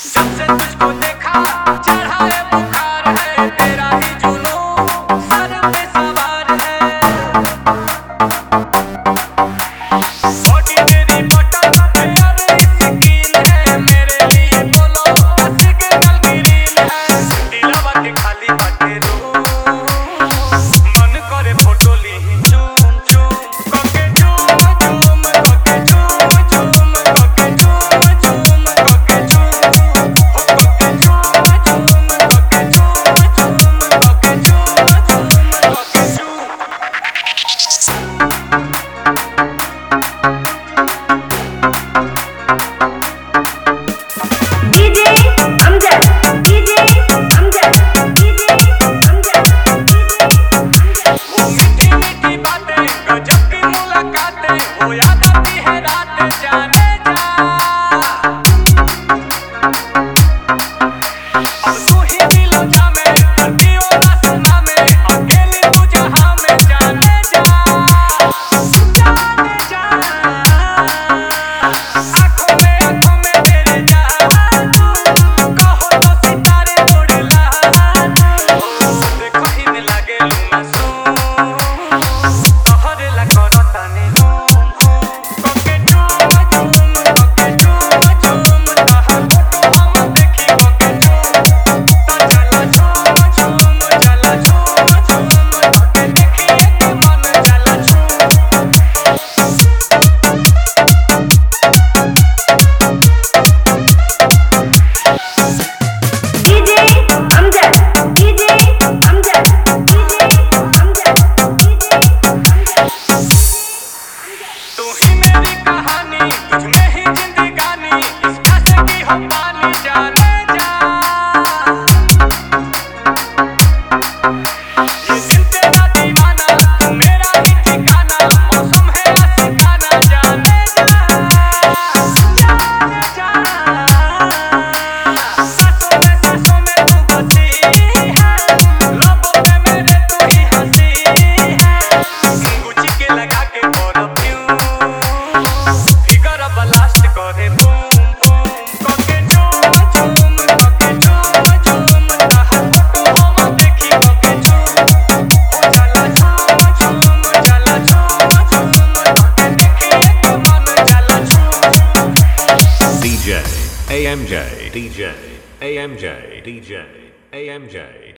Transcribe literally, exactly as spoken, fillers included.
जब से तुझको देखा चढ़ा है बुखार है, तेरा ही जुनून सर पे सवार है। बॉडी तेरी बटन है और स्किन है, मेरे लिए बोलो सिग्नल ग्रीन है। दिलवा के खाली बाटे रूम, मन करे फोटो ली चूम चूम कके चूम चूम कके चूम चूम कके चूम चूम कके चूम हो कके चूम चूम कके चूम चूम कके चूम चूम कके चूम। DJ Amjad DJ Amjad DJ Amjad वो मीठी मीठी बातें गजब की मुलाकातें, वो याद आती है रात जाने जा। अब तू ही दिलो जामे करती हो ना सुना में, अकेली तू जहां में जाने जा जाने जा। आंखों में आंखों में तेरे जादू, कहो तो सितारे तोड़े लाडू। देखो ही में लागे मासूम, तोहरे ला करतानी घूम घूम कके चूम चूम कके चूम चूम। तोहर फोटो हम देखी कके चूम, तो चला चूम चूम चला चूम चूम कके देखिए कि मन चला चूम। DJ Amjad DJ Amjad DJ Amjad DJ Amjad. तू ही मेरी कहानी, तुझ में ही जिंदगानी, इस प्यासे की हम पानी जाने जा। ये दिल तेरा दीवाना, तू मेरा ही ठिकाना, मौसम है आशिकाना जाने जा जाने जा। सांसों में सांसों में तू बसी है, लबों पे मेरे तू ही हंसी है। गुच्ची के लगा के परफ्यूम, फिगर ब्लास्ट करे बूम बूम कके चूम चूम कके चूम चूम। तोहर फोटो हम देखी कके चूम, हो चला चूम चूम चला चूम चूम कके देखिए कि मन चला चूम। D J A M J D J A M J D J A M J